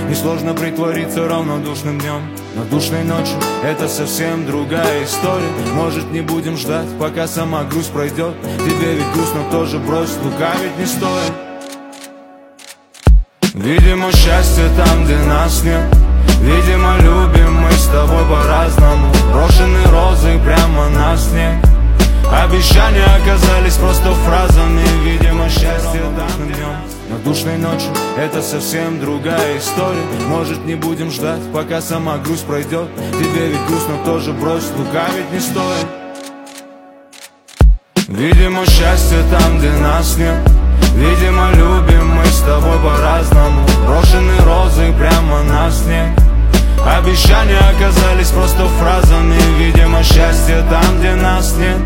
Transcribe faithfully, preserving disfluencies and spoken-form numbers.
Несложно притвориться равнодушным днем, но душной ночью это совсем другая история. Может, не будем ждать, пока сама грусть пройдет. Тебе ведь грустно тоже бросить, лукавить не стоит. Видимо, счастье там, где нас нет. Видимо, любим мы с тобой по-разному. Брошенные розы прямо на снег. Обещания оказались просто фразами. Видимо, счастье там днем, но душной ночью это совсем другая история. Может, не будем ждать, пока сама грусть пройдет. Тебе ведь грустно тоже бросить, лукавить не стоит. Видимо, счастье там, где нас нет. Видимо, любим мы с тобой по-разному. Брошенные розы прямо на снег. Обещания оказались просто фразами. Видимо, счастье там, где нас нет.